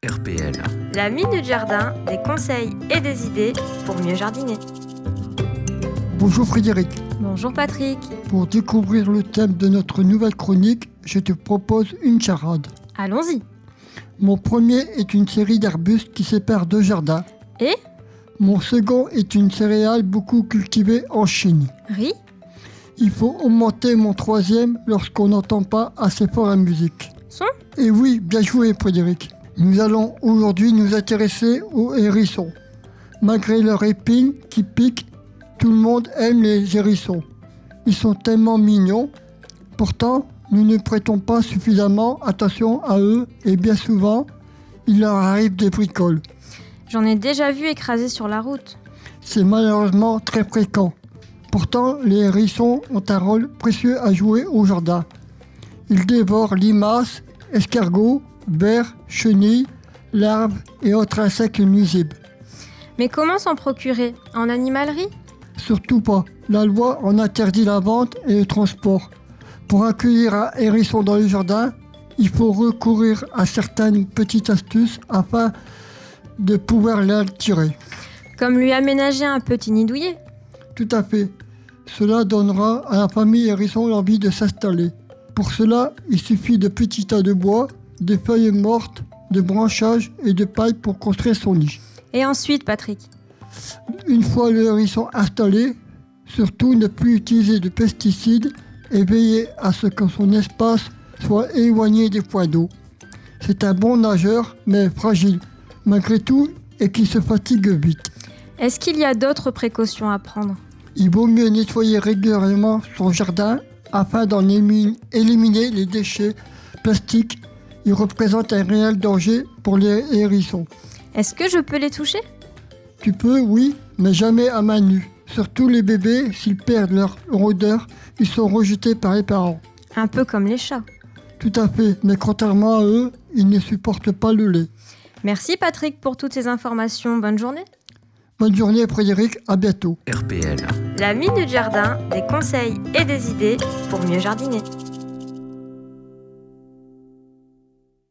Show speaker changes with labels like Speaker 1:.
Speaker 1: RPL.
Speaker 2: La minute jardin, des conseils et des idées pour mieux jardiner.
Speaker 3: Bonjour Frédéric.
Speaker 2: Bonjour Patrick.
Speaker 3: Pour découvrir le thème de notre nouvelle chronique, je te propose une charade.
Speaker 2: Allons-y.
Speaker 3: Mon premier est une série d'arbustes qui séparent deux jardins.
Speaker 2: Et
Speaker 3: Mon second est une céréale beaucoup cultivée en Chine.
Speaker 2: riz.
Speaker 3: Il faut augmenter mon troisième lorsqu'on n'entend pas assez fort la musique.
Speaker 2: Son.
Speaker 3: Et oui, bien joué Frédéric. Nous allons aujourd'hui nous intéresser aux hérissons. Malgré leurs épines qui piquent, tout le monde aime les hérissons. Ils sont tellement mignons. Pourtant, nous ne prêtons pas suffisamment attention à eux et bien souvent, il leur arrive des bricoles.
Speaker 2: J'en ai déjà vu écraser sur la route.
Speaker 3: C'est malheureusement très fréquent. Pourtant, les hérissons ont un rôle précieux à jouer au jardin. Ils dévorent limaces, escargots, vers, chenilles, larves et autres insectes nuisibles.
Speaker 2: Mais comment s'en procurer? En animalerie?
Speaker 3: Surtout pas. La loi en interdit la vente et le transport. Pour accueillir un hérisson dans le jardin, il faut recourir à certaines petites astuces afin de pouvoir l'attirer.
Speaker 2: Comme lui aménager un petit nid douillet?
Speaker 3: Tout à fait. Cela donnera à la famille hérisson l'envie de s'installer. Pour cela, il suffit de petits tas de bois, de feuilles mortes, de branchages et de paille pour construire son nid.
Speaker 2: Et ensuite, Patrick?
Speaker 3: Une fois le hérisson installé, surtout ne plus utiliser de pesticides et veiller à ce que son espace soit éloigné des points d'eau. C'est un bon nageur, mais fragile, malgré tout, et qui se fatigue vite.
Speaker 2: Est-ce qu'il y a d'autres précautions à prendre?
Speaker 3: Il vaut mieux nettoyer régulièrement son jardin afin d'en éliminer les déchets plastiques. Ils représentent un réel danger pour les hérissons.
Speaker 2: Est-ce que je peux les toucher?
Speaker 3: Tu peux, oui, mais jamais à main nue. Surtout les bébés, s'ils perdent leur odeur, ils sont rejetés par les parents.
Speaker 2: Un peu comme les chats.
Speaker 3: Tout à fait, mais contrairement à eux, ils ne supportent pas le lait.
Speaker 2: Merci Patrick pour toutes ces informations. Bonne journée.
Speaker 3: Bonne journée Frédéric, à bientôt.
Speaker 1: RPL.
Speaker 2: La minute jardin, des conseils et des idées pour mieux jardiner.